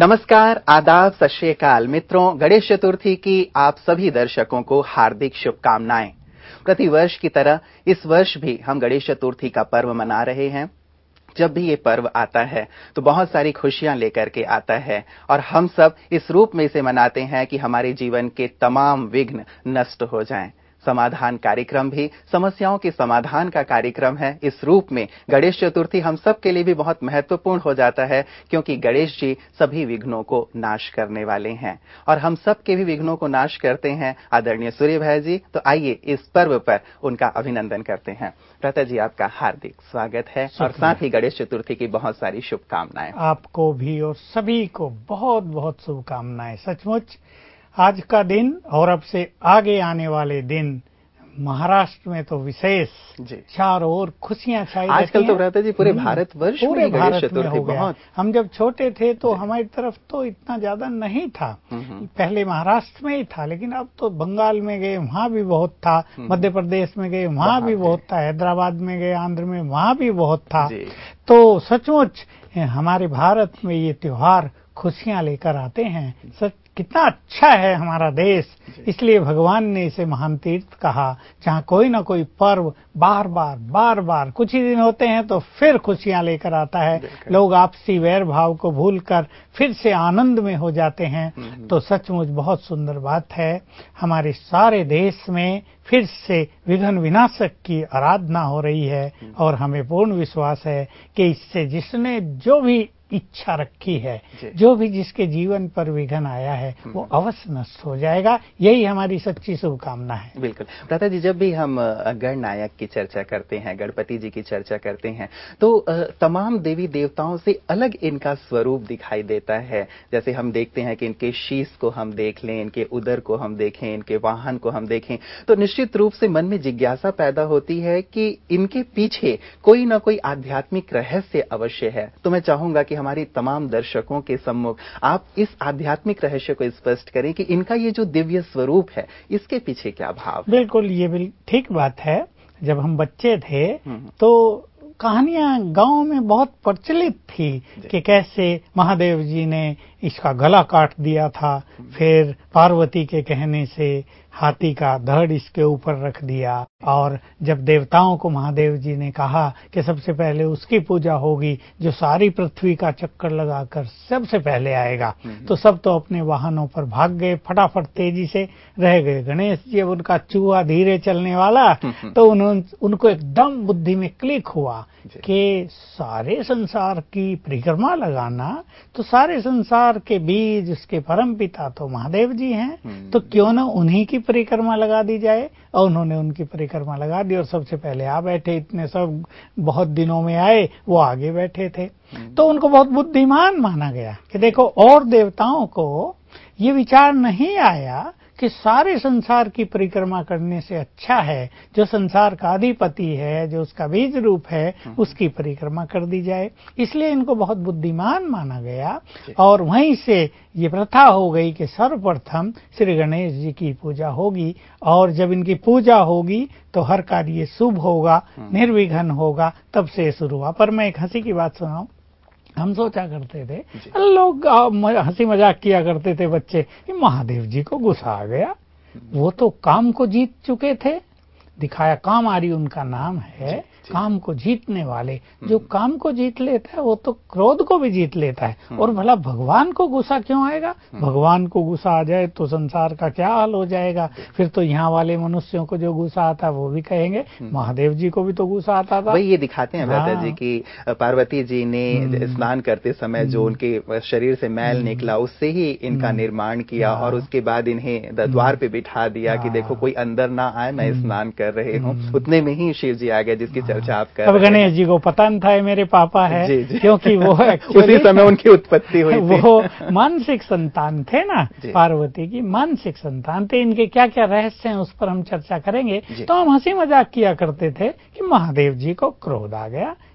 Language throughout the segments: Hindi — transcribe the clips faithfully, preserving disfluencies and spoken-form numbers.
नमस्कार, आदाब, सत श्री अकाल। मित्रों, गणेश चतुर्थी की आप सभी दर्शकों को हार्दिक शुभकामनाएं। प्रतिवर्ष की तरह इस वर्ष भी हम गणेश चतुर्थी का पर्व मना रहे हैं। जब भी ये पर्व आता है तो बहुत सारी खुशियां लेकर के आता है और हम सब इस रूप में इसे मनाते हैं कि हमारे जीवन के तमाम विघ्न नष्ट हो जाएं। समाधान कार्यक्रम भी समस्याओं के समाधान का कार्यक्रम है। इस रूप में गणेश चतुर्थी हम सब के लिए भी बहुत महत्वपूर्ण हो जाता है, क्योंकि गणेश जी सभी विघ्नों को नाश करने वाले हैं और हम सब के भी विघ्नों को नाश करते हैं आदरणीय सूर्य भाई जी। तो आइए इस पर्व पर उनका अभिनंदन करते हैं। भ्राता जी, आपका हार्दिक स्वागत है और साथ ही गणेश चतुर्थी की बहुत सारी शुभकामनाएं। आपको भी और सभी को बहुत बहुत शुभकामनाएं। सचमुच आज का दिन और अब से आगे आने वाले दिन महाराष्ट्र में तो विशेष चारों ओर खुशियां छाई रहती हैं। आजकल तो भ्राता जी पूरे भारत वर्ष पूरे भारत में हो गया। बहुत। हम जब छोटे थे तो हमारी तरफ तो इतना ज्यादा नहीं था, पहले महाराष्ट्र में ही था, लेकिन अब तो बंगाल में गए वहाँ भी बहुत था, मध्य प्रदेश में गए वहाँ भी बहुत था, हैदराबाद में गए आंध्र में वहाँ भी बहुत था। तो सचमुच हमारे भारत में ये त्योहार खुशियां लेकर आते हैं। सच कितना अच्छा है हमारा देश, इसलिए भगवान ने इसे महान तीर्थ कहा, जहाँ कोई ना कोई पर्व बार बार बार बार कुछ ही दिन होते हैं तो फिर खुशियां लेकर आता है। लोग आपसी वैर भाव को भूलकर फिर से आनंद में हो जाते हैं। तो सचमुच बहुत सुंदर बात है। हमारे सारे देश में फिर से विघ्न विनाशक की आराधना हो रही है और हमें पूर्ण विश्वास है कि इससे जिसने जो भी इच्छा रखी है, जो भी जिसके जीवन पर विघ्न आया है, वो अवश्य नष्ट हो जाएगा। यही हमारी सच्ची शुभकामना है। बिल्कुल भ्राता जी, जब भी हम गणनायक की चर्चा करते हैं, गणपति जी की चर्चा करते हैं, तो तमाम देवी देवताओं से अलग इनका स्वरूप दिखाई देता है। जैसे हम देखते हैं कि इनके शीश को हम देख लें, इनके उदर को हम देखें, इनके वाहन को हम देखें, तो निश्चित रूप से मन में जिज्ञासा पैदा होती है कि इनके पीछे कोई ना कोई आध्यात्मिक रहस्य अवश्य है। तो मैं चाहूंगा कि हमारी तमाम दर्शकों के सम्मुख आप इस आध्यात्मिक रहस्य को स्पष्ट करें कि इनका ये जो दिव्य स्वरूप है, इसके पीछे क्या भाव है। बिल्कुल, ये बिल्कुल ठीक बात है। जब हम बच्चे थे तो कहानियां गांव में बहुत प्रचलित थी कि कैसे महादेव जी ने इसका गला काट दिया था, फिर पार्वती के कहने से हाथी का धड़ इसके ऊपर रख दिया, और जब देवताओं को महादेव जी ने कहा कि सबसे पहले उसकी पूजा होगी जो सारी पृथ्वी का चक्कर लगाकर सबसे पहले आएगा, तो सब तो अपने वाहनों पर भाग गए, फटाफट तेजी से रह गए गणेश जी। अब उनका चूहा धीरे चलने वाला, तो उन्होंने उनको एकदम बुद्धि में क्लिक हुआ कि सारे संसार की परिक्रमा लगाना, तो सारे संसार के बीज उसके परम पिता तो महादेव जी हैं, तो क्यों न उन्हीं की परिक्रमा लगा दी जाए। और उन्होंने उनकी परिक्रमा लगा दी और सबसे पहले आ बैठे। इतने सब बहुत दिनों में आए, वो आगे बैठे थे। तो उनको बहुत बुद्धिमान माना गया कि देखो, और देवताओं को ये विचार नहीं आया कि सारे संसार की परिक्रमा करने से अच्छा है जो संसार का अधिपति है, जो उसका बीज रूप है, उसकी परिक्रमा कर दी जाए। इसलिए इनको बहुत बुद्धिमान माना गया और वहीं से ये प्रथा हो गई कि सर्वप्रथम श्री गणेश जी की पूजा होगी, और जब इनकी पूजा होगी तो हर कार्य शुभ होगा, निर्विघ्न होगा। तब से शुरू हुआ। पर मैं एक हंसी की बात सुनाऊं। हम सोचा करते थे, लोग हंसी मजाक किया करते थे बच्चे, कि महादेव जी को गुस्सा आ गया, वो तो काम को जीत चुके थे। दिखाया काम आरी उनका नाम है, काम को जीतने वाले। जो काम को जीत लेता है वो तो क्रोध को भी जीत लेता है। और भला भगवान को गुस्सा क्यों आएगा? भगवान को गुस्सा आ जाए तो संसार का क्या हाल हो जाएगा। फिर तो यहाँ वाले मनुष्यों को जो गुस्सा आता है वो भी कहेंगे महादेव जी को भी तो गुस्सा आता था। वही ये दिखाते हैं भ्राता जी की पार्वती जी ने स्नान करते समय जो उनके शरीर से मैल निकला, उससे ही इनका निर्माण किया और उसके बाद इन्हें द्वार पे बिठा दिया कि देखो कोई अंदर ना आए, मैं स्नान कर रहे हूँ। उतने में ही शिव जी आ गए, जिसकी चर्चा आप कर रहे हैं। अब गणेश जी को पता नहीं था मेरे पापा है, जी, जी। क्योंकि वो उसी समय उनकी उत्पत्ति हुई थी। वो मानसिक संतान थे ना, पार्वती की मानसिक संतान थे। इनके क्या क्या रहस्य हैं उस पर हम चर्चा करेंगे। तो हम हंसी मजाक किया करते थे कि महादेव जी को क्रोध आ गया,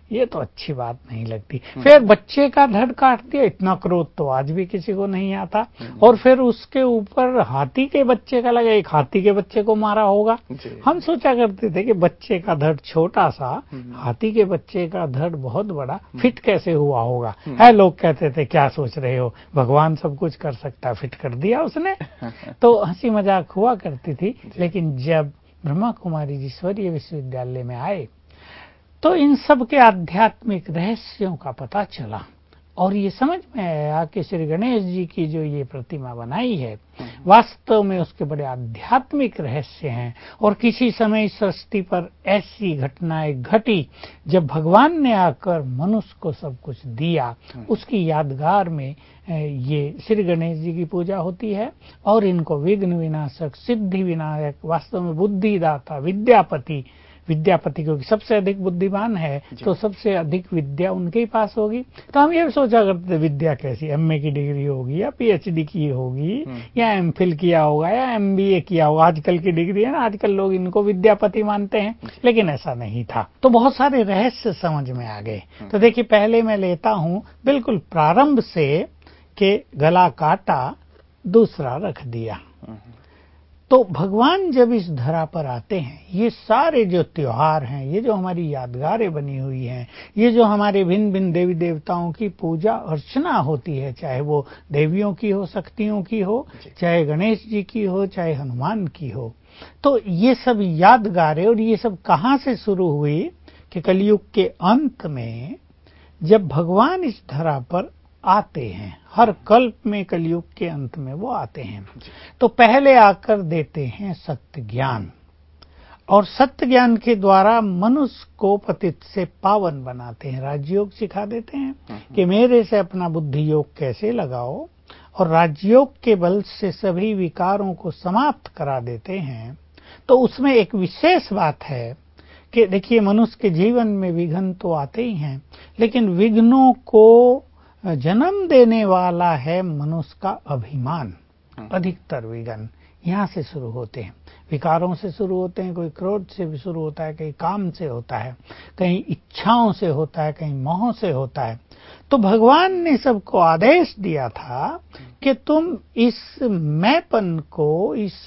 ये तो अच्छी बात नहीं लगती। फिर बच्चे का धड़ काट दिया, इतना क्रोध तो आज भी किसी को नहीं आता। और फिर उसके ऊपर हाथी के बच्चे का लगा, एक हाथी के बच्चे को मारा होगा। हम सोचा करते थे कि बच्चे का धड़ छोटा सा, हाथी के बच्चे का धड़ बहुत बड़ा, फिट कैसे हुआ होगा। है लोग कहते थे क्या सोच रहे हो, भगवान सब कुछ कर सकता, फिट कर दिया उसने। तो हंसी मजाक हुआ करती थी। लेकिन जब ब्रह्मा कुमारी ईश्वरीय विश्वविद्यालय में आए तो इन सब के आध्यात्मिक रहस्यों का पता चला और ये समझ में आया कि श्री गणेश जी की जो ये प्रतिमा बनाई है वास्तव में उसके बड़े आध्यात्मिक रहस्य हैं। और किसी समय सृष्टि पर ऐसी घटनाएं घटी जब भगवान ने आकर मनुष्य को सब कुछ दिया, उसकी यादगार में ये श्री गणेश जी की पूजा होती है। और इनको विघ्न विनाशक, सिद्धि विनायक, वास्तव में बुद्धिदाता, विद्यापति, विद्यापति क्योंकि सबसे अधिक बुद्धिमान है तो सबसे अधिक विद्या उनके ही पास होगी। तो हम ये सोचा करते थे विद्या कैसी, एमए की डिग्री होगी या पीएचडी की होगी या एमफिल किया होगा या एमबीए किया होगा। आजकल की डिग्री है ना, आजकल लोग इनको विद्यापति मानते हैं, लेकिन ऐसा नहीं था। तो बहुत सारे रहस्य समझ में आ गए। तो देखिए पहले मैं लेता हूं बिल्कुल प्रारंभ से के गला काटा, दूसरा रख दिया। तो भगवान जब इस धरा पर आते हैं, ये सारे जो त्योहार हैं, ये जो हमारी यादगारें बनी हुई हैं, ये जो हमारे भिन्न भिन्न देवी देवताओं की पूजा अर्चना होती है, चाहे वो देवियों की हो, शक्तियों की हो, चाहे गणेश जी की हो, चाहे हनुमान की हो, तो ये सब यादगारें। और ये सब कहाँ से शुरू हुई कि कलयुग के अंत में जब भगवान इस धरा पर आते हैं, हर कल्प में कलयुग के अंत में वो आते हैं, तो पहले आकर देते हैं सत्य ज्ञान। और सत्य ज्ञान के द्वारा मनुष्य को पतित से पावन बनाते हैं। राजयोग सिखा देते हैं कि मेरे से अपना बुद्धि योग कैसे लगाओ, और राजयोग के बल से सभी विकारों को समाप्त करा देते हैं। तो उसमें एक विशेष बात है कि देखिए मनुष्य के जीवन में विघ्न तो आते ही हैं, लेकिन विघ्नों को जन्म देने वाला है मनुष्य का अभिमान। अधिकतर विघ्न यहाँ से शुरू होते हैं, विकारों से शुरू होते हैं। कोई क्रोध से भी शुरू होता है, कहीं काम से होता है, कहीं इच्छाओं से होता है, कहीं मोह से होता है। तो भगवान ने सबको आदेश दिया था कि तुम इस मैंपन को, इस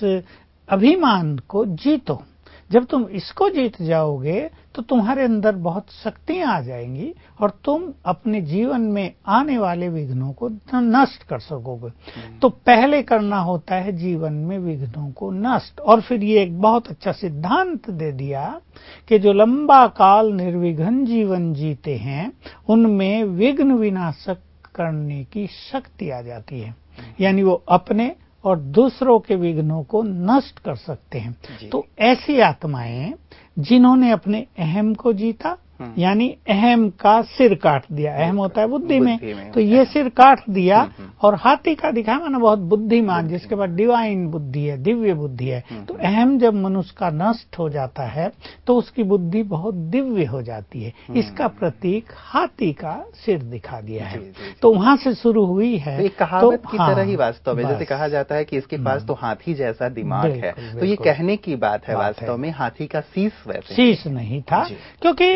अभिमान को जीतो। जब तुम इसको जीत जाओगे तो तुम्हारे अंदर बहुत शक्तियां आ जाएंगी और तुम अपने जीवन में आने वाले विघ्नों को नष्ट कर सकोगे। तो पहले करना होता है जीवन में विघ्नों को नष्ट। और फिर ये एक बहुत अच्छा सिद्धांत दे दिया कि जो लंबा काल निर्विघ्न जीवन जीते हैं उनमें विघ्न विनाशक करने की शक्ति आ जाती है, यानी वो अपने और दूसरों के विघ्नों को नष्ट कर सकते हैं। तो ऐसी आत्माएं जिन्होंने अपने अहम को जीता, यानी अहम का सिर काट दिया। अहम होता है बुद्धि में, बुद्धि में तो ये सिर काट दिया और हाथी का दिखा माना बहुत बुद्धिमान, जिसके पास डिवाइन बुद्धि है, दिव्य बुद्धि है। तो अहम जब मनुष्य का नष्ट हो जाता है तो उसकी बुद्धि बहुत दिव्य हो जाती है। इसका प्रतीक हाथी का सिर दिखा दिया है। तो वहां से शुरू हुई है। तो एक कहावत की तरह ही वास्तव में, जैसे कहा जाता है कि इसके पास तो हाथी जैसा दिमाग है, तो ये कहने की बात है वास्तव में हाथी का शीश वैसे शीश नहीं था, क्योंकि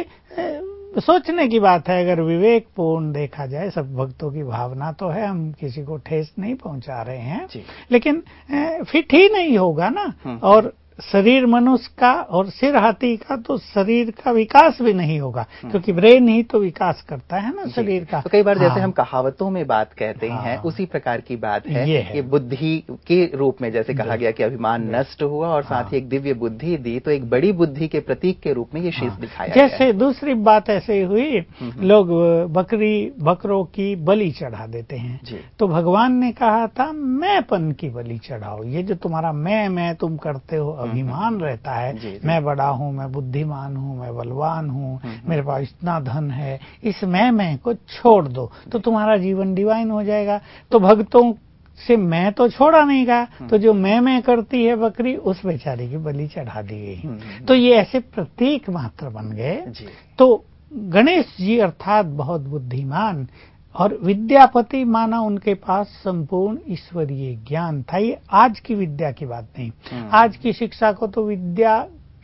सोचने की बात है। अगर विवेकपूर्ण देखा जाए, सब भक्तों की भावना तो है, हम किसी को ठेस नहीं पहुंचा रहे हैं, लेकिन फिट ही नहीं होगा ना। और शरीर मनुष्य का और सिर हाथी का, तो शरीर का विकास भी नहीं होगा, क्योंकि ब्रेन ही तो विकास करता है ना शरीर का। तो कई बार हाँ। जैसे हम कहावतों में बात कहते हाँ। हैं, उसी प्रकार की बात है, ये है कि बुद्धि के रूप में जैसे कहा गया कि अभिमान नष्ट हुआ और हाँ। साथ ही एक दिव्य बुद्धि दी, तो एक बड़ी बुद्धि के प्रतीक के रूप में ये शीश हाँ। दिखाया गया। जैसे दूसरी बात ऐसे हुई, लोग बकरी बकरों की बलि चढ़ा देते हैं, तो भगवान ने कहा था मैंपन की बलि चढ़ाओ। ये जो तुम्हारा मैं मैं तुम करते हो, अभिमान रहता है, जी, जी। मैं बड़ा हूँ, मैं बुद्धिमान हूँ, मैं बलवान हूँ, मेरे पास इतना धन है, इस मैं मैं को छोड़ दो तो तुम्हारा जीवन डिवाइन हो जाएगा। तो भक्तों से मैं तो छोड़ा नहीं गया, तो जो मैं मैं करती है बकरी, उस बेचारी की बलि चढ़ा दी गई। तो ये ऐसे प्रतीक मात्र बन गए। तो गणेश जी अर्थात बहुत बुद्धिमान और विद्यापति माना उनके पास संपूर्ण ईश्वरीय ज्ञान था। ये आज की विद्या की बात नहीं, आज की शिक्षा को तो विद्या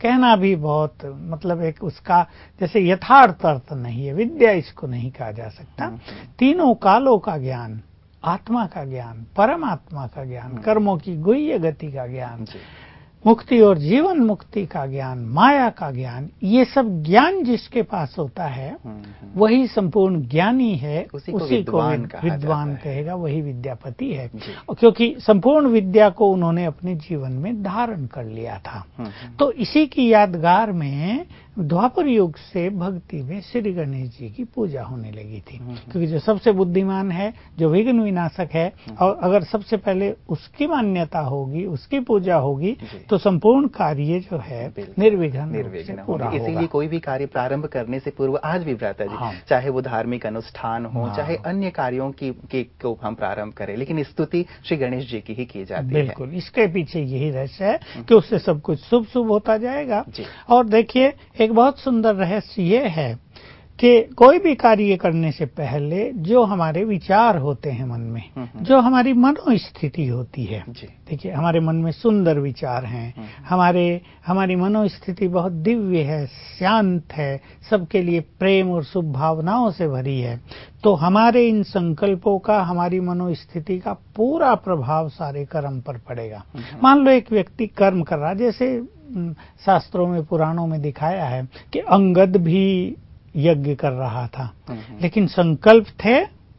कहना भी बहुत मतलब एक उसका जैसे यथार्थ अर्थ नहीं है, विद्या इसको नहीं कहा जा सकता। तीनों कालों का ज्ञान, आत्मा का ज्ञान, परमात्मा का ज्ञान, कर्मों की गुह्य गति का ज्ञान, मुक्ति और जीवन मुक्ति का ज्ञान, माया का ज्ञान, ये सब ज्ञान जिसके पास होता है वही संपूर्ण ज्ञानी है, उसी को विद्वान, विद्वान कहेगा, वही विद्यापति है। क्योंकि संपूर्ण विद्या को उन्होंने अपने जीवन में धारण कर लिया था। तो इसी की यादगार में द्वापर युग से भक्ति में श्री गणेश जी की पूजा होने लगी थी, क्योंकि जो सबसे बुद्धिमान है, जो विघ्न विनाशक है, और अगर सबसे पहले उसकी मान्यता होगी, उसकी पूजा होगी, तो संपूर्ण कार्य जो है निर्विघ्न निर्विघ्न पूरा होगा। इसीलिए कोई भी कार्य प्रारंभ करने से पूर्व आज भी भ्राता जी, हाँ। चाहे वो धार्मिक अनुष्ठान हो, हाँ। चाहे अन्य कार्यों की, की को हम प्रारंभ करें, लेकिन स्तुति श्री गणेश जी की ही की जाती है। बिल्कुल, इसके पीछे यही रहस्य है कि उससे सब कुछ शुभ शुभ होता जाएगा। और देखिए, एक बहुत सुंदर रहस्य ये है कि कोई भी कार्य करने से पहले जो हमारे विचार होते हैं मन में, जो हमारी मनोस्थिति होती है, देखिए हमारे मन में सुंदर विचार हैं, हमारे हमारी मनोस्थिति बहुत दिव्य है, शांत है, सबके लिए प्रेम और शुभ भावनाओं से भरी है, तो हमारे इन संकल्पों का, हमारी मनोस्थिति का पूरा प्रभाव सारे कर्म पर पड़ेगा। मान लो एक व्यक्ति कर्म कर रहा, जैसे शास्त्रों में, पुराणों में दिखाया है कि अंगद भी यज्ञ कर रहा था, लेकिन संकल्प थे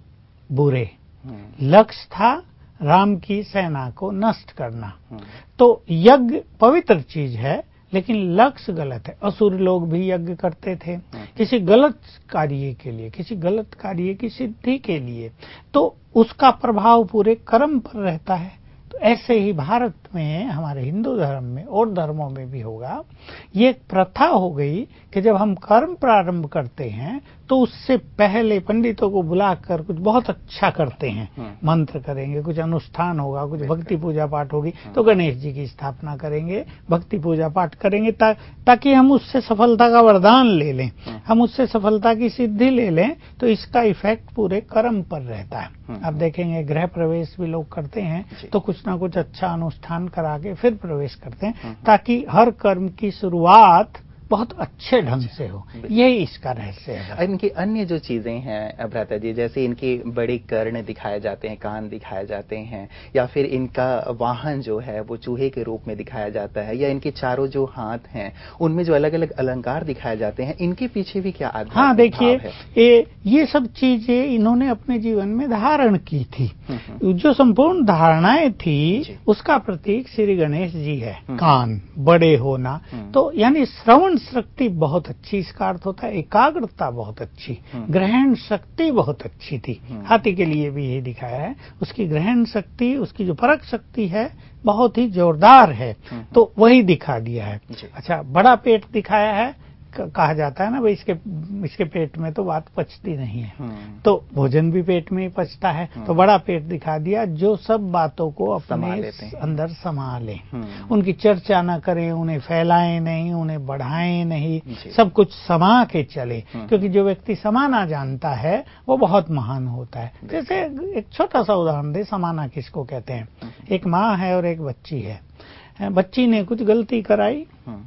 बुरे, लक्ष्य था राम की सेना को नष्ट करना। तो यज्ञ पवित्र चीज है, लेकिन लक्ष्य गलत है। असुर लोग भी यज्ञ करते थे किसी गलत कार्य के लिए, किसी गलत कार्य की सिद्धि के लिए, तो उसका प्रभाव पूरे कर्म पर रहता है। तो ऐसे ही भारत में, हमारे हिंदू धर्म में और धर्मों में भी होगा, ये एक प्रथा हो गई कि जब हम कर्म प्रारंभ करते हैं तो उससे पहले पंडितों को बुलाकर कुछ बहुत अच्छा करते हैं, मंत्र करेंगे, कुछ अनुष्ठान होगा, कुछ भक्ति पूजा पाठ होगी, तो गणेश जी की स्थापना करेंगे, भक्ति पूजा पाठ करेंगे, ता, ताकि हम उससे सफलता का वरदान ले लें, हम उससे सफलता की सिद्धि ले लें। तो इसका इफेक्ट पूरे कर्म पर रहता है। आप देखेंगे गृह प्रवेश भी लोग करते हैं तो कुछ ना कुछ अच्छा अनुष्ठान करा के फिर प्रवेश करते हैं, ताकि हर कर्म की शुरुआत बहुत अच्छे ढंग से हो। यही इसका रहस्य है। इनकी अन्य जो चीजें हैं भ्राता जी, जैसे इनके बड़े कर्ण दिखाए जाते हैं, कान दिखाए जाते हैं, या फिर इनका वाहन जो है वो चूहे के रूप में दिखाया जाता है, या इनके चारों जो हाथ हैं उनमें जो अलग अलग अलंकार दिखाए जाते हैं, इनके पीछे भी क्या आध्यात्मिक हाँ, देखिए ये ये सब चीजें इन्होंने अपने जीवन में धारण की थी। जो संपूर्ण धारणाएं थी उसका प्रतीक श्री गणेश जी है। कान बड़े होना, तो यानी श्रवण शक्ति बहुत अच्छी, इसका अर्थ होता है एकाग्रता बहुत अच्छी, ग्रहण शक्ति बहुत अच्छी थी। हाथी के लिए भी यही दिखाया है, उसकी ग्रहण शक्ति, उसकी जो परख शक्ति है बहुत ही जोरदार है, तो वही दिखा दिया है। अच्छा, बड़ा पेट दिखाया है, कहा जाता है ना भाई इसके इसके पेट में तो बात पचती नहीं है, तो भोजन भी पेट में ही पचता है, तो बड़ा पेट दिखा दिया जो सब बातों को अपने अंदर समा ले, उनकी चर्चा ना करें, उन्हें फैलाएं नहीं, उन्हें बढ़ाएं नहीं, सब कुछ समा के चले, क्योंकि जो व्यक्ति समाना जानता है वो बहुत महान होता है। जैसे एक छोटा सा उदाहरण दे, समाना किसको कहते हैं? एक माँ है और एक बच्ची है, बच्ची ने कुछ गलती कराई,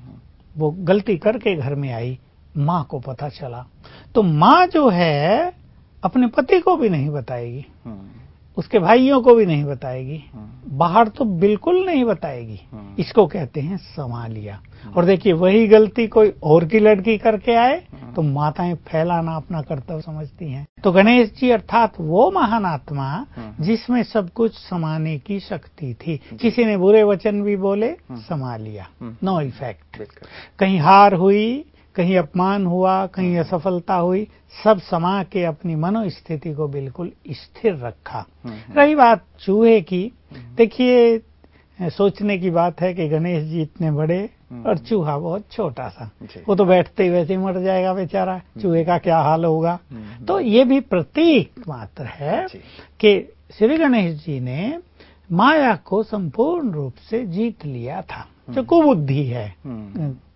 वो गलती करके घर में आई, माँ को पता चला, तो माँ जो है अपने पति को भी नहीं बताएगी, उसके भाइयों को भी नहीं बताएगी, बाहर तो बिल्कुल नहीं बताएगी। इसको कहते हैं समा लिया। और देखिए वही गलती कोई और की लड़की करके आए तो माताएं फैलाना अपना कर्तव्य समझती हैं। तो गणेश जी अर्थात वो महान आत्मा जिसमें सब कुछ समाने की शक्ति थी। किसी ने बुरे वचन भी बोले, समा लिया, नो इफेक्ट। कहीं हार हुई, कहीं अपमान हुआ, कहीं असफलता हुई, सब समा के अपनी मनोस्थिति को बिल्कुल स्थिर रखा। रही बात चूहे की, देखिए सोचने की बात है कि गणेश जी इतने बड़े और चूहा बहुत छोटा सा, वो तो बैठते ही वैसे ही मर जाएगा बेचारा, चूहे का क्या हाल होगा। तो ये भी प्रतीक मात्र है कि श्री गणेश जी ने माया को संपूर्ण रूप से जीत लिया था। जो कुबुद्धि है,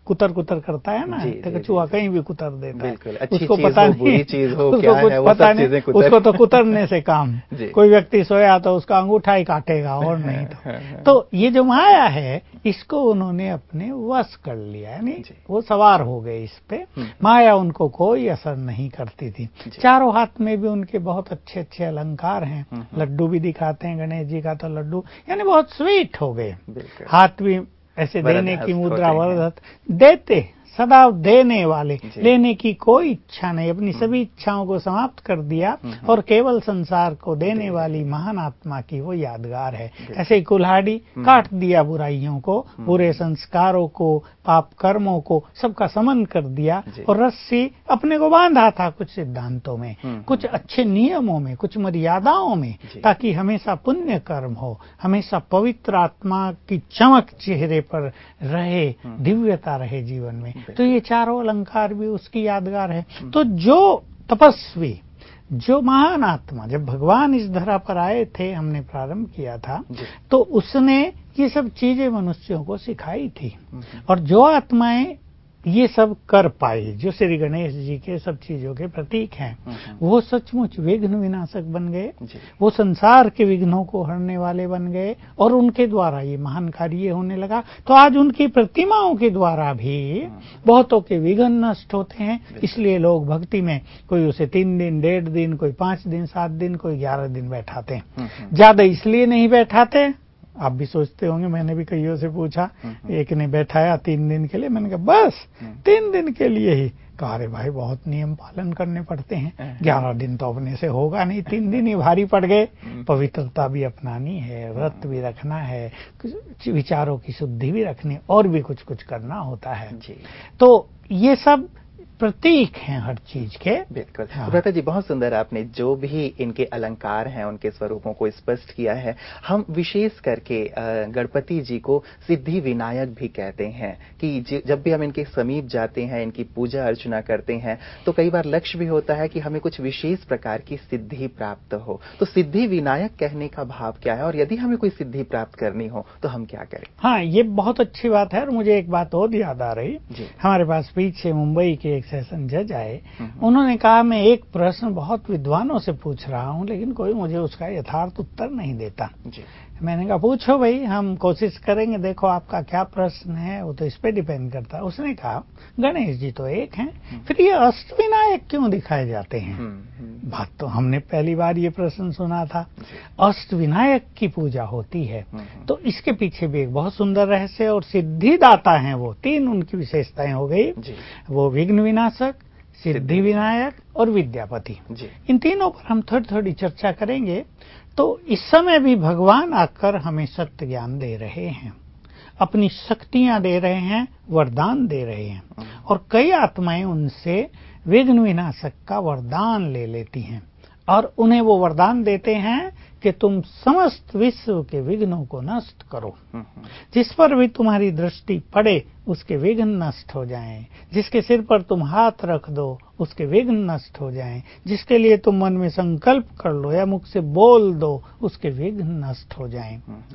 कुतर कुतर करता है ना, तो कछुआ कहीं भी कुतर देता है, उसको पता नहीं बुरी चीज हो क्या है, वो सब चीजें कुतर, उसको तो कुतरने से काम। कोई व्यक्ति सोया तो उसका अंगूठा ही काटेगा और नहीं तो। तो ये जो माया है इसको उन्होंने अपने वश कर लिया, यानी वो सवार हो गए इस पे। माया उनको कोई असर नहीं करती थी। चारों हाथ में भी उनके बहुत अच्छे अच्छे अलंकार हैं, लड्डू भी दिखाते हैं गणेश जी का, तो लड्डू यानी बहुत स्वीट हो गए। हाथ भी ऐसे देने की मुद्रा, वरदहस्त देते, सदा देने वाले, लेने की कोई इच्छा नहीं, अपनी सभी इच्छाओं को समाप्त कर दिया और केवल संसार को देने वाली महान आत्मा की वो यादगार है। ऐसे ही कुल्हाड़ी काट दिया बुराइयों को, बुरे संस्कारों को, पाप कर्मों को, सबका समन कर दिया और रस्सी अपने को बांधा था कुछ सिद्धांतों में, कुछ अच्छे नियमों में, कुछ मर्यादाओं में, ताकि हमेशा पुण्य कर्म हो, हमेशा पवित्र आत्मा की चमक चेहरे पर रहे, दिव्यता रहे जीवन में। तो ये चारों अलंकार भी उसकी यादगार है। तो जो तपस्वी, जो महान आत्मा, जब भगवान इस धरा पर आए थे, हमने प्रारंभ किया था, तो उसने ये सब चीजें मनुष्यों को सिखाई थी। और जो आत्माएं ये सब कर पाई, जो श्री गणेश जी के सब चीजों के प्रतीक हैं, वो सचमुच विघ्न विनाशक बन गए, वो संसार के विघ्नों को हरने वाले बन गए और उनके द्वारा ये महान कार्य होने लगा। तो आज उनकी प्रतिमाओं के द्वारा भी बहुतों के विघ्न नष्ट होते हैं। इसलिए लोग भक्ति में कोई उसे तीन दिन, डेढ़ दिन, कोई पांच दिन, सात दिन, कोई ग्यारह दिन बैठाते हैं। ज्यादा इसलिए नहीं बैठाते, आप भी सोचते होंगे, मैंने भी कईयों से पूछा, एक ने बैठाया तीन दिन के लिए, मैंने कहा बस तीन दिन के लिए ही? कहा अरे भाई बहुत नियम पालन करने पड़ते हैं, ग्यारह दिन तो अपने से होगा नहीं, तीन दिन ही भारी पड़ गए। पवित्रता भी अपनानी है, व्रत भी रखना है, विचारों की शुद्धि भी रखनी, और भी कुछ कुछ करना होता है। तो ये सब प्रतीक हैं हर चीज के। बिल्कुल। हाँ। सुब्रता जी, बहुत सुंदर आपने जो भी इनके अलंकार हैं, उनके स्वरूपों को स्पष्ट किया है। हम विशेष करके गणपति जी को सिद्धि विनायक भी कहते हैं कि जब भी हम इनके समीप जाते हैं, इनकी पूजा अर्चना करते हैं, तो कई बार लक्ष्य भी होता है कि हमें कुछ विशेष प्रकार की सिद्धि प्राप्त हो। तो सिद्धि विनायक कहने का भाव क्या है, और यदि हमें कोई सिद्धि प्राप्त करनी हो तो हम क्या करें? हाँ, ये बहुत अच्छी बात है। और मुझे एक बात और याद आ रही, हमारे पास पीछे मुंबई के एक सेशन जज आए, उन्होंने कहा मैं एक प्रश्न बहुत विद्वानों से पूछ रहा हूं, लेकिन कोई मुझे उसका यथार्थ उत्तर नहीं देता। जी। मैंने कहा पूछो भाई, हम कोशिश करेंगे, देखो आपका क्या प्रश्न है, वो तो इस पे डिपेंड करता है। उसने कहा गणेश जी तो एक हैं, फिर ये अष्टविनायक क्यों दिखाए जाते हैं? बात तो हमने पहली बार ये प्रश्न सुना था। अष्टविनायक की पूजा होती है, तो इसके पीछे भी एक बहुत सुंदर रहस्य, और सिद्धिदाता हैं वो, तीन उनकी विशेषताएं हो गई, वो विघ्न विनाशक, सिद्धि विनायक और विद्यापति। इन तीनों पर हम थोड़ी थोड़ी चर्चा करेंगे। तो इस समय भी भगवान आकर हमें सत्य ज्ञान दे रहे हैं, अपनी शक्तियां दे रहे हैं, वरदान दे रहे हैं, और कई आत्माएं उनसे विघ्न विनाशक का वरदान ले लेती हैं, और उन्हें वो वरदान देते हैं कि तुम समस्त विश्व के विघ्नों को नष्ट करो, जिस पर भी तुम्हारी दृष्टि पड़े उसके विघ्न नष्ट हो जाएं, जिसके सिर पर तुम हाथ रख दो उसके विघ्न नष्ट हो जाएं, जिसके लिए तुम मन में संकल्प कर लो या मुख से बोल दो उसके विघ्न नष्ट हो जाएं।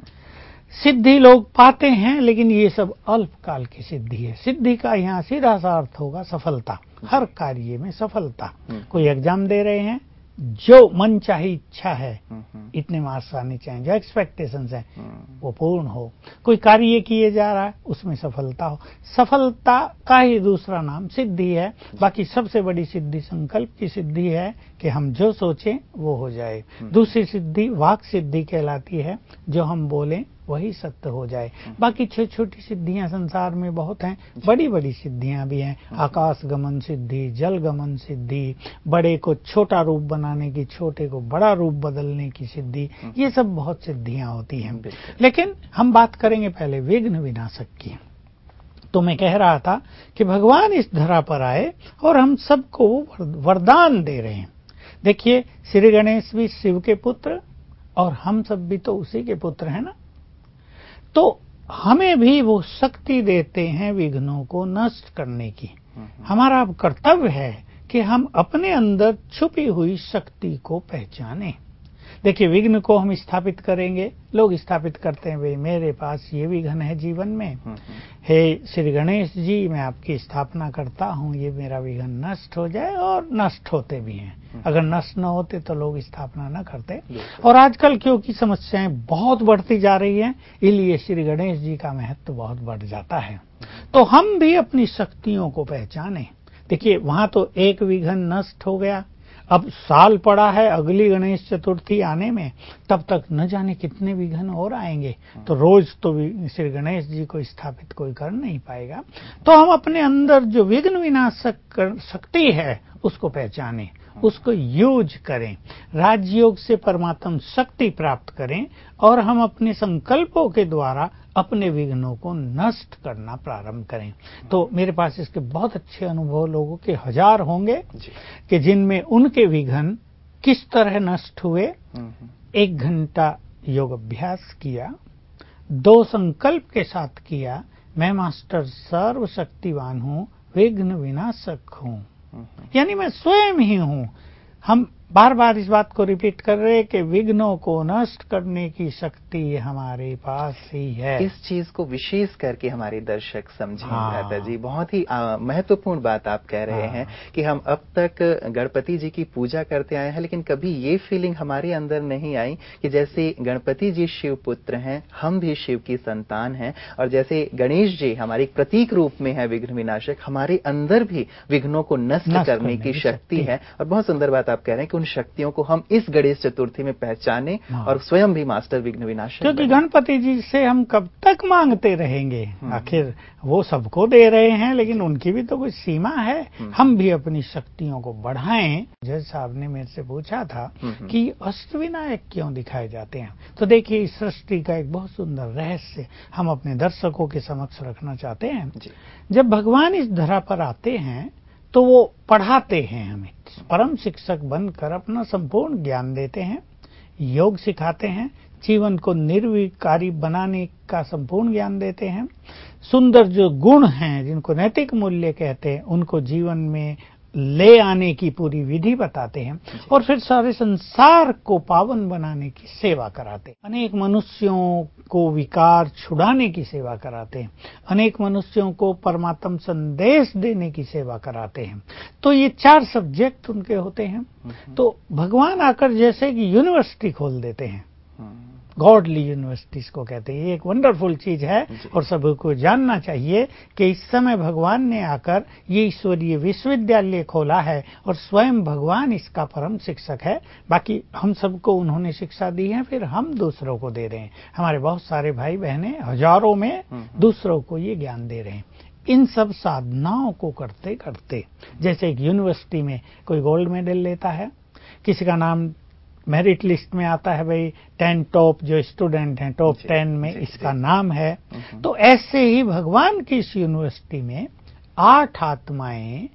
सिद्धि लोग पाते हैं, लेकिन ये सब अल्पकाल की सिद्धि है। सिद्धि का यहाँ सीधा सा अर्थ होगा सफलता, हर कार्य में सफलता। कोई एग्जाम दे रहे हैं, जो मन चाही इच्छा है, इतने मार्क्स आने चाहिए, जो एक्सपेक्टेशंस हैं वो पूर्ण हो। कोई कार्य किए जा रहा है, उसमें सफलता हो। सफलता का ही दूसरा नाम सिद्धि है। बाकी सबसे बड़ी सिद्धि संकल्प की सिद्धि है कि हम जो सोचें वो हो जाए। दूसरी सिद्धि वाक सिद्धि कहलाती है, जो हम बोलें वही सत्य हो जाए। बाकी छोटी छोटी सिद्धियां संसार में बहुत हैं, बड़ी बड़ी सिद्धियां भी हैं। आकाश गमन सिद्धि, जल गमन सिद्धि, बड़े को छोटा रूप बनाने की, छोटे को बड़ा रूप बदलने की सिद्धि, ये सब बहुत सिद्धियां होती हैं। लेकिन हम बात करेंगे पहले विघ्न विनाशक की। तो मैं कह रहा था कि भगवान इस धरा पर आए और हम सबको वरदान दे रहे हैं। देखिए, श्री गणेश भी शिव के पुत्र और हम सब भी तो उसी के पुत्र हैं ना। तो हमें भी वो शक्ति देते हैं विघ्नों को नष्ट करने की। हमारा अब कर्तव्य है कि हम अपने अंदर छुपी हुई शक्ति को पहचानें। देखिए, विघ्न को हम स्थापित करेंगे, लोग स्थापित करते हैं, भाई मेरे पास ये विघ्न है जीवन में, हे श्री गणेश जी मैं आपकी स्थापना करता हूँ, ये मेरा विघ्न नष्ट हो जाए, और नष्ट होते भी हैं। अगर नष्ट न होते तो लोग स्थापना न करते। और आजकल क्योंकि समस्याएं बहुत बढ़ती जा रही हैं, इसलिए श्री गणेश जी का महत्व बहुत बढ़ जाता है। तो हम भी अपनी शक्तियों को पहचानें। देखिए, वहां तो एक विघ्न नष्ट हो गया, अब साल पड़ा है अगली गणेश चतुर्थी आने में, तब तक न जाने कितने विघ्न और आएंगे। तो रोज तो श्री गणेश जी को स्थापित कोई कर नहीं पाएगा। तो हम अपने अंदर जो विघ्न विनाशक शक्ति है उसको पहचानें, उसको यूज करें, राजयोग से परमात्म शक्ति प्राप्त करें, और हम अपने संकल्पों के द्वारा अपने विघ्नों को नष्ट करना प्रारंभ करें। तो मेरे पास इसके बहुत अच्छे अनुभव लोगों के हजार होंगे कि जिनमें उनके विघ्न किस तरह नष्ट हुए। एक घंटा योग अभ्यास किया, दो संकल्प के साथ किया, मैं मास्टर सर्वशक्तिवान हूँ, विघ्न विनाशक हूँ, यानी मैं स्वयं ही हूँ। हम बार बार इस बात को रिपीट कर रहे हैं कि विघ्नों को नष्ट करने की शक्ति हमारे पास ही है। इस चीज को विशेष करके हमारे दर्शक समझें। भ्राता जी, बहुत ही महत्वपूर्ण बात आप कह रहे हैं कि हम अब तक गणपति जी की पूजा करते आए हैं, लेकिन कभी ये फीलिंग हमारे अंदर नहीं आई कि जैसे गणपति जी शिव पुत्र हैं, हम भी शिव की संतान हैं, और जैसे गणेश जी हमारे प्रतीक रूप में है विघ्न विनाशक, हमारे अंदर भी विघ्नों को नष्ट, नष्ट करने की शक्ति है। और बहुत सुंदर बात आप कह रहे हैं कि उन शक्तियों को हम इस गणेश चतुर्थी में पहचाने और स्वयं भी मास्टर विघ्न विनाशक। क्योंकि गणपति जी से हम कब तक मांगते रहेंगे, आखिर वो सबको दे रहे हैं, लेकिन उनकी भी तो कुछ सीमा है। हम भी अपनी शक्तियों को बढ़ाएं। जज साहब ने मेरे से पूछा था कि अष्टविनायक क्यों दिखाए जाते हैं, तो देखिए इस सृष्टि का एक बहुत सुंदर रहस्य हम अपने दर्शकों के समक्ष रखना चाहते हैं। जब भगवान इस धरा पर आते हैं तो वो पढ़ाते हैं, हमें परम शिक्षक बनकर अपना संपूर्ण ज्ञान देते हैं, योग सिखाते हैं, जीवन को निर्विकारी बनाने का संपूर्ण ज्ञान देते हैं, सुंदर जो गुण हैं जिनको नैतिक मूल्य कहते हैं उनको जीवन में ले आने की पूरी विधि बताते हैं, और फिर सारे संसार को पावन बनाने की सेवा कराते हैं। अनेक मनुष्यों को विकार छुड़ाने की सेवा कराते हैं, अनेक मनुष्यों को परमात्म संदेश देने की सेवा कराते हैं। तो ये चार सब्जेक्ट उनके होते हैं। तो भगवान आकर जैसे कि यूनिवर्सिटी खोल देते हैं, गॉडली यूनिवर्सिटीज को कहते हैं। ये एक वंडरफुल चीज है और सबको जानना चाहिए कि इस समय भगवान ने आकर ये ईश्वरीय विश्वविद्यालय खोला है और स्वयं भगवान इसका परम शिक्षक है। बाकी हम सबको उन्होंने शिक्षा दी है, फिर हम दूसरों को दे रहे हैं। हमारे बहुत सारे भाई बहनें हजारों में दूसरों को ये ज्ञान दे रहे हैं। इन सब साधनाओं को करते करते, जैसे एक यूनिवर्सिटी में कोई गोल्ड मेडल लेता है, किसी का नाम मेरिट लिस्ट में आता है, भाई टेन टॉप जो स्टूडेंट हैं, टॉप टेन में इसका नाम है। तो ऐसे ही भगवान की इस यूनिवर्सिटी में आठ आत्माएं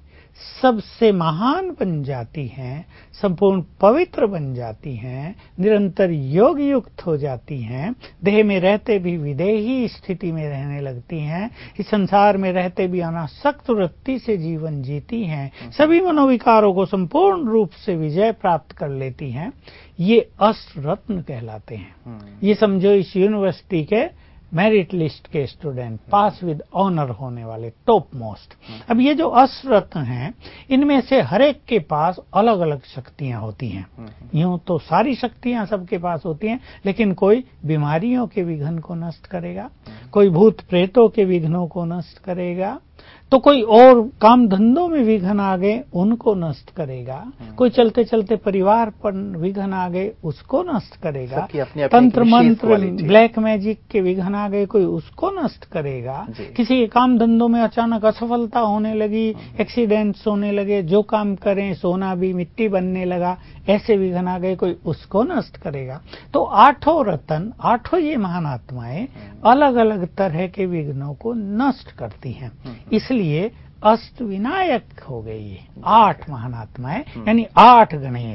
सबसे महान बन जाती हैं, संपूर्ण पवित्र बन जाती हैं, निरंतर योग युक्त हो जाती हैं, देह में रहते भी विदेही स्थिति में रहने लगती हैं, इस संसार में रहते भी अनासक्त वृत्ति से जीवन जीती हैं, सभी मनोविकारों को संपूर्ण रूप से विजय प्राप्त कर लेती हैं। ये अष्ट रत्न कहलाते हैं। ये समझो इस यूनिवर्सिटी के मेरिट लिस्ट के स्टूडेंट, पास विद ऑनर होने वाले, टॉप मोस्ट। अब ये जो अष्टरत्न हैं, इनमें से हर एक के पास अलग अलग शक्तियां होती हैं। यूं तो सारी शक्तियां सबके पास होती हैं, लेकिन कोई बीमारियों के विघ्न को नष्ट करेगा, कोई भूत प्रेतों के विघ्नों को नष्ट करेगा, तो कोई और काम धंधों में विघ्न आ गए उनको नष्ट करेगा, कोई चलते चलते परिवार पर विघ्न आ गए उसको नष्ट करेगा, तंत्र मंत्र ब्लैक मैजिक के विघ्न आ गए कोई उसको नष्ट करेगा, किसी के काम धंधों में अचानक असफलता होने लगी, एक्सीडेंट्स होने लगे, जो काम करें सोना भी मिट्टी बनने लगा, ऐसे विघ्न आ गए कोई उसको नष्ट करेगा। तो आठों रतन, आठों ये महान आत्माएं अलग अलग तरह के विघ्नों को नष्ट करती हैं। इसलिए अष्ट विनायक हो गए, ये आठ महानात्माएं यानी आठ गणेश।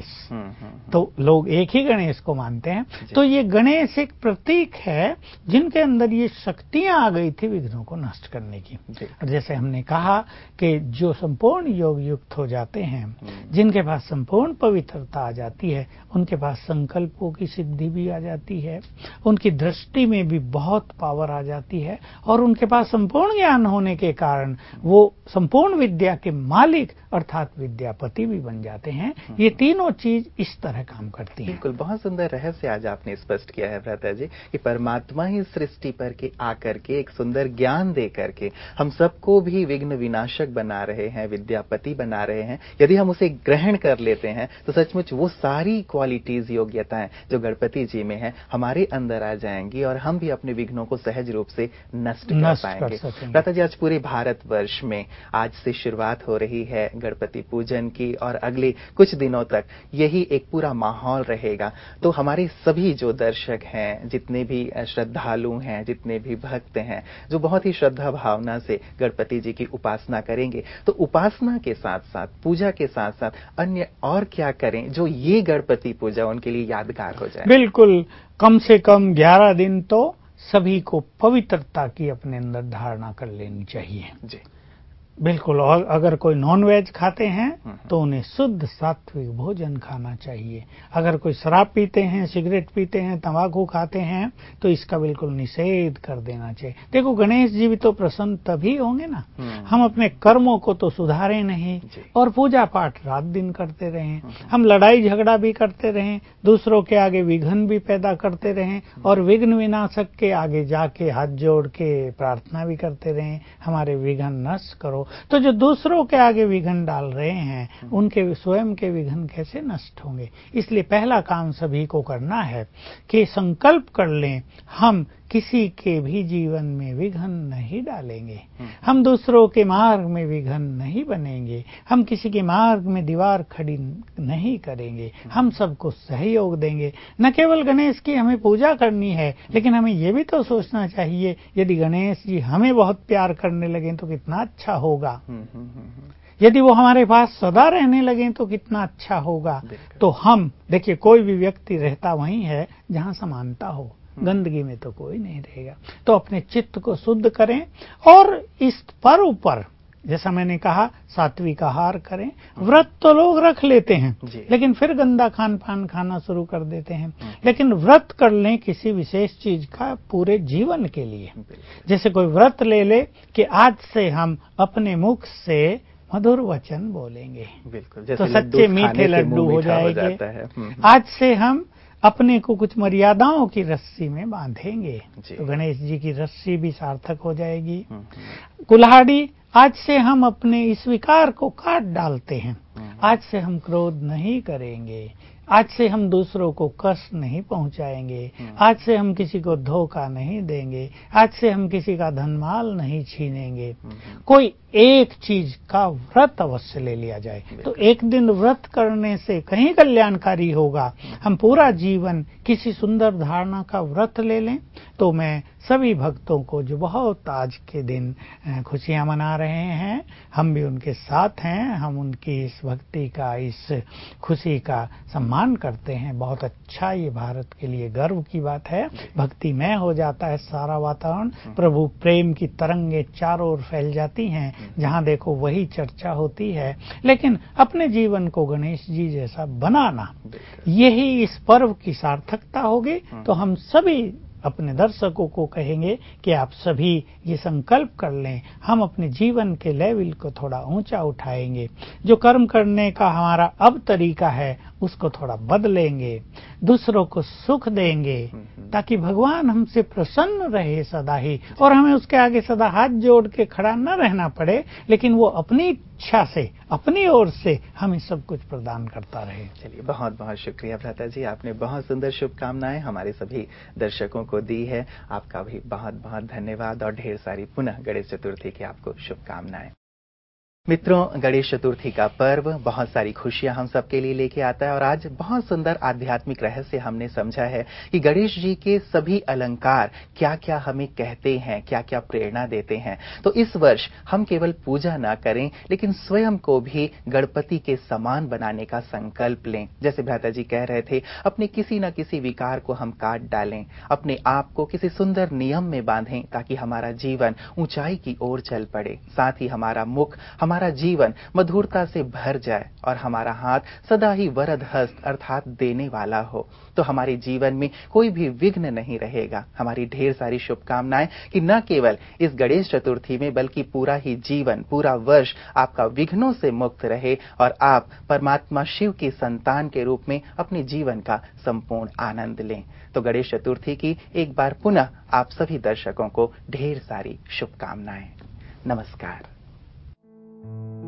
तो लोग एक ही गणेश को मानते हैं। तो ये गणेश एक प्रतीक है जिनके अंदर ये शक्तियां आ गई थी विघ्नों को नष्ट करने की। और जैसे हमने कहा कि जो संपूर्ण योग युक्त हो जाते हैं, जिनके पास संपूर्ण पवित्रता आ जाती है, उनके पास संकल्पों की सिद्धि भी आ जाती है, उनकी दृष्टि में भी बहुत पावर आ जाती है, और उनके पास संपूर्ण ज्ञान होने के कारण वो संपूर्ण विद्या के मालिक अर्थात विद्यापति भी बन जाते हैं। ये तीनों चीज इस तरह काम करती हैं। बिल्कुल, बहुत सुंदर रहस्य आज आपने स्पष्ट किया है भ्राता जी कि परमात्मा ही सृष्टि पर के आकर के एक सुंदर ज्ञान दे करके हम सबको भी विघ्न विनाशक बना रहे हैं, विद्यापति बना रहे हैं। यदि हम उसे ग्रहण कर लेते हैं तो सचमुच वो सारी क्वालिटीज, योग्यताएं जो गणपति जी में है हमारे अंदर आ जाएंगी और हम भी अपने विघ्नों को सहज रूप से नष्ट कर पाएंगे। भ्राता जी, आज पूरे भारतवर्ष में आज से शुरुआत हो रही है गणपति पूजन की और अगले कुछ दिनों तक यही एक पूरा माहौल रहेगा। तो हमारे सभी जो दर्शक हैं, जितने भी श्रद्धालु हैं, जितने भी भक्त हैं, जो बहुत ही श्रद्धा भावना से गणपति जी की उपासना करेंगे, तो उपासना के साथ साथ, पूजा के साथ साथ अन्य और क्या करें जो ये गणपति पूजा उनके लिए यादगार हो जाए? बिल्कुल, कम से कम ग्यारह दिन तो सभी को पवित्रता की अपने अंदर धारणा कर लेनी चाहिए जी। बिल्कुल। और अगर कोई नॉन वेज खाते हैं तो उन्हें शुद्ध सात्विक भोजन खाना चाहिए। अगर कोई शराब पीते हैं, सिगरेट पीते हैं, तंबाकू खाते हैं तो इसका बिल्कुल निषेध कर देना चाहिए। देखो, गणेश जी भी तो प्रसन्न तभी होंगे ना, हम अपने कर्मों को तो सुधारें नहीं और पूजा पाठ रात दिन करते रहें, हम लड़ाई झगड़ा भी करते रहें, दूसरों के आगे विघ्न भी पैदा करते रहें और विघ्न विनाशक के आगे जाके हाथ जोड़ के प्रार्थना भी करते रहें, हमारे विघ्न नष्ट करो। तो जो दूसरों के आगे विघ्न डाल रहे हैं उनके स्वयं के विघ्न कैसे नष्ट होंगे? इसलिए पहला काम सभी को करना है कि संकल्प कर लें, हम किसी के भी जीवन में विघ्न नहीं डालेंगे, हम दूसरों के मार्ग में विघ्न नहीं बनेंगे, हम किसी के मार्ग में दीवार खड़ी नहीं करेंगे, हम सबको सहयोग देंगे। न केवल गणेश की हमें पूजा करनी है, लेकिन हमें ये भी तो सोचना चाहिए यदि गणेश जी हमें बहुत प्यार करने लगे तो कितना अच्छा होगा, यदि वो हमारे पास सदा रहने लगे तो कितना अच्छा होगा। तो हम देखिए, कोई भी व्यक्ति रहता वहीं है जहां समानता हो, गंदगी में तो कोई नहीं रहेगा। तो अपने चित्त को शुद्ध करें और इस पर्व पर, जैसा मैंने कहा, सात्विक आहार करें। व्रत तो लोग रख लेते हैं लेकिन फिर गंदा खान पान खाना शुरू कर देते हैं। लेकिन व्रत कर लें किसी विशेष चीज का पूरे जीवन के लिए। जैसे कोई व्रत ले ले कि आज से हम अपने मुख से मधुर वचन बोलेंगे, बिल्कुल, तो सच्चे मीठे लड्डू हो जाएंगे। आज से हम अपने को कुछ मर्यादाओं की रस्सी में बांधेंगे तो गणेश जी की रस्सी भी सार्थक हो जाएगी। कुल्हाड़ी, आज से हम अपने इस विकार को काट डालते हैं, आज से हम क्रोध नहीं करेंगे, आज से हम दूसरों को कष्ट नहीं पहुंचाएंगे, आज से हम किसी को धोखा नहीं देंगे, आज से हम किसी का धनमाल नहीं छीनेंगे। कोई एक चीज का व्रत अवश्य ले लिया जाए। तो एक दिन व्रत करने से कहीं कल्याणकारी होगा। हम पूरा जीवन किसी सुंदर धारणा का व्रत ले लें। तो मैं सभी भक्तों को जो बहुत आज के दिन खुशियां मना रहे हैं, हम भी उनके साथ हैं, हम उनकी इस भक्ति का, इस खुशी का सम्मान करते हैं। बहुत अच्छा, ये भारत के लिए गर्व की बात है। भक्तिमय हो जाता है सारा वातावरण, प्रभु प्रेम की तरंगे चारों ओर फैल जाती हैं, जहां देखो वही चर्चा होती है। लेकिन अपने जीवन को गणेश जी जैसा बनाना, यही इस पर्व की सार्थकता होगी। तो हम सभी अपने दर्शकों को कहेंगे कि आप सभी ये संकल्प कर लें, हम अपने जीवन के लेवल को थोड़ा ऊंचा उठाएंगे। जो कर्म करने का हमारा अब तरीका है उसको थोड़ा बदलेंगे, दूसरों को सुख देंगे, ताकि भगवान हमसे प्रसन्न रहे सदा ही, और हमें उसके आगे सदा हाथ जोड़ के खड़ा न रहना पड़े, लेकिन वो अपनी इच्छा से, अपनी ओर से हमें सब कुछ प्रदान करता रहे। चलिए, बहुत बहुत शुक्रिया भ्राता जी, आपने बहुत सुंदर शुभकामनाएं हमारे सभी दर्शकों को दी है। आपका भी बहुत बहुत धन्यवाद और ढेर सारी पुनः गणेश चतुर्थी की आपको शुभकामनाएं। मित्रों, गणेश चतुर्थी का पर्व बहुत सारी खुशियां हम सबके लिए लेके आता है और आज बहुत सुंदर आध्यात्मिक रहस्य हमने समझा है कि गणेश जी के सभी अलंकार क्या-क्या हमें कहते हैं, क्या-क्या प्रेरणा देते हैं। तो इस वर्ष हम केवल पूजा ना करें, लेकिन स्वयं को भी गणपति के समान बनाने का संकल्प लें। जैसे भ्राता जी कह रहे थे, अपने किसी न किसी विकार को हम काट डालें, अपने आप को किसी सुंदर नियम में बांधें ताकि हमारा जीवन ऊंचाई की ओर चल पड़े। साथ ही हमारा मुख, हमारा जीवन मधुरता से भर जाए और हमारा हाथ सदा ही वरद हस्त अर्थात देने वाला हो, तो हमारे जीवन में कोई भी विघ्न नहीं रहेगा। हमारी ढेर सारी शुभकामनाएं कि न केवल इस गणेश चतुर्थी में बल्कि पूरा ही जीवन, पूरा वर्ष आपका विघ्नों से मुक्त रहे और आप परमात्मा शिव की संतान के रूप में अपने जीवन का संपूर्ण आनंद लें। तो गणेश चतुर्थी की एक बार पुनः आप सभी दर्शकों को ढेर सारी शुभकामनाएं। नमस्कार।